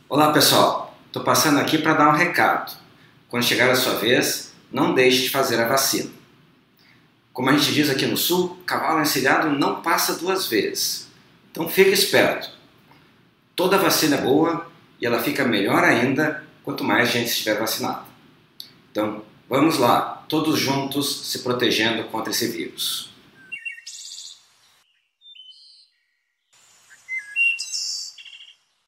Olá pessoal, estou passando aqui para dar um recado. Quando chegar a sua vez, não deixe de fazer a vacina. Como a gente diz aqui no sul, cavalo encilhado não passa duas vezes. Então fique esperto. Toda vacina é boa e ela fica melhor ainda quanto mais gente estiver vacinada. Então vamos lá, todos juntos se protegendo contra esse vírus.